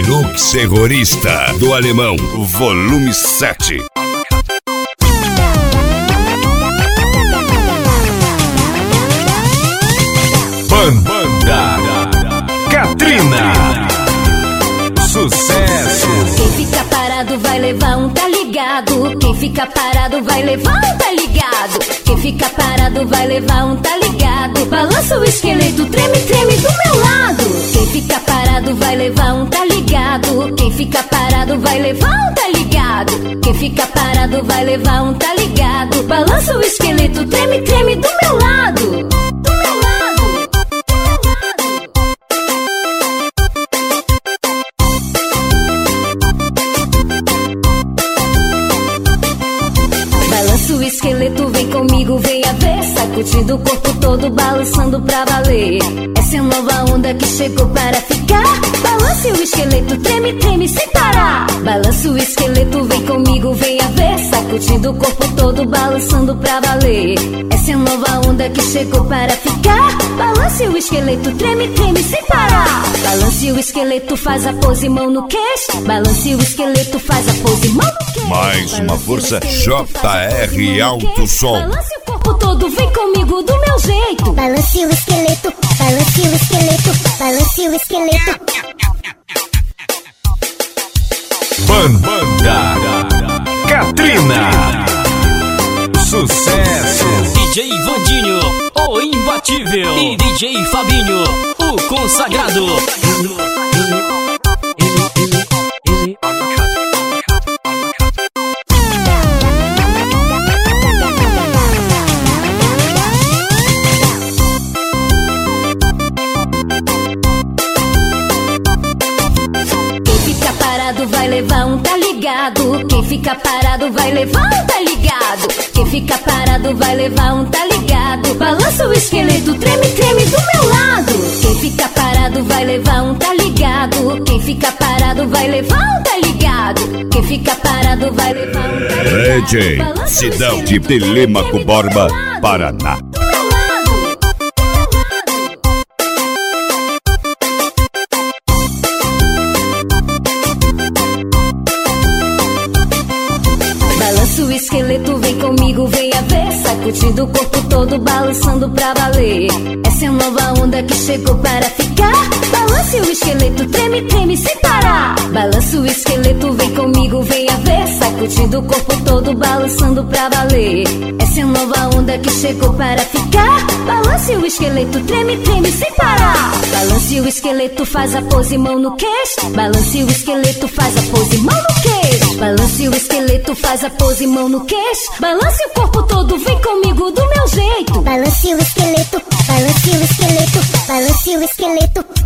Lux Terrorista do Alemão, volume 7. Banda Katrina, sucesso. Quem fica parado vai levar um, tá ligado? Quem fica parado vai levar um, tá ligado? Quem fica parado vai levar um, tá ligado? Balança o esqueleto, treme, treme do meu lado. Quem fica parado vai levar um, tá ligado? Quem fica parado vai levar um, tá ligado? Quem fica parado vai levar um, tá ligado? Balança o esqueleto, treme, treme do meu lado. O esqueleto vem comigo, venha ver, sacudindo o corpo todo, balançando pra valer. Essa é a nova onda que chegou para ficar. Balance o esqueleto, treme, treme sem parar. Balance o esqueleto, vem comigo, venha ver, sacudindo o corpo todo, balançando pra valer. Essa é a nova onda que chegou para ficar. Balance o esqueleto, treme, treme sem parar. Balance o esqueleto, faz a pose, mão no queixo. Balance o esqueleto, faz a pose, mão no queixo. Mais uma força JR Alto Som. Balance o corpo todo, vem comigo do meu jeito. Balance o esqueleto, balance o esqueleto, balance o esqueleto. Banda Katrina, sucesso. DJ Vandinho, o imbatível. E DJ Fabinho, o consagrado. Vai levar um, tá ligado? Quem fica parado vai levar um, tá ligado? Quem fica parado vai levar um, tá ligado? Balança o esqueleto, treme, treme do meu lado. Quem fica parado vai levar um, tá ligado? Quem fica parado vai levar um, tá ligado? Quem fica parado vai levar um, tá ligado? DJ Sidão de Telêmaco Borba, Paraná. O esqueleto vem comigo, venha ver, sacudindo o corpo todo, balançando pra valer. Essa é a nova onda que chegou para ficar. Balance o esqueleto, treme, treme sem parar. Balance o esqueleto, vem comigo, venha ver, sacudindo o corpo todo, balançando pra valer. Essa é a nova onda que chegou para ficar. Balance o esqueleto, treme, treme sem parar. Balance o esqueleto, faz a pose, mão no queixo. Balance o esqueleto, faz a pose, mão no queixo. Balance o esqueleto, faz a pose, mão no queixo. Balance o corpo todo, vem comigo do meu jeito. Balance o esqueleto, balance o esqueleto, balance o esqueleto.